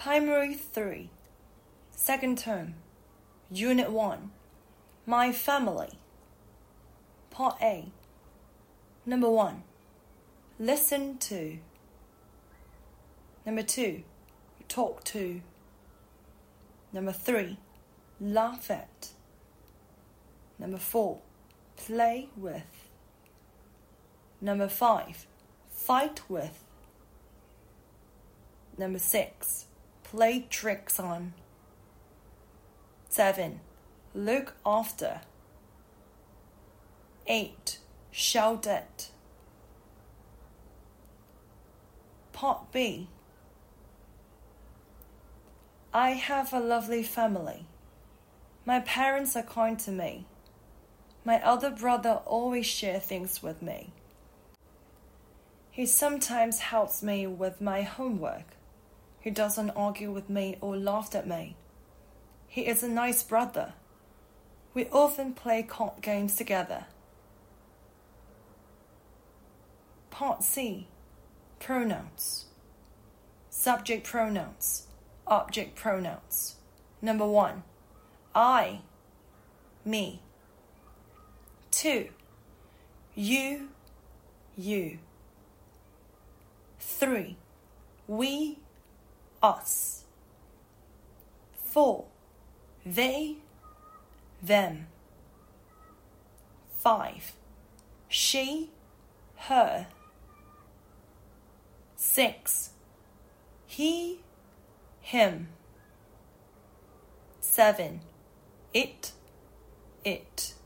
Primary 3, Second Term, Unit 1, My Family. Part A. Number 1, Listen to. Number 2, Talk to. Number 3, Laugh at. Number 4, Play with. Number 5, Fight with. Number 6, Play tricks on. 7, Look after. 8, Shout at. Part B. I have a lovely family. My parents are kind to me. My elder brother always shares things with me. He sometimes helps me with my homework. He doesn't argue with me or laugh at me. He is a nice brother. We often play card games together. Part C. Pronouns. Subject pronouns. Object pronouns. Number 1, I, me. 2, you, you. 3, we, us. 4, they, them. 5, she, her. 6, he, him. 7, it, it.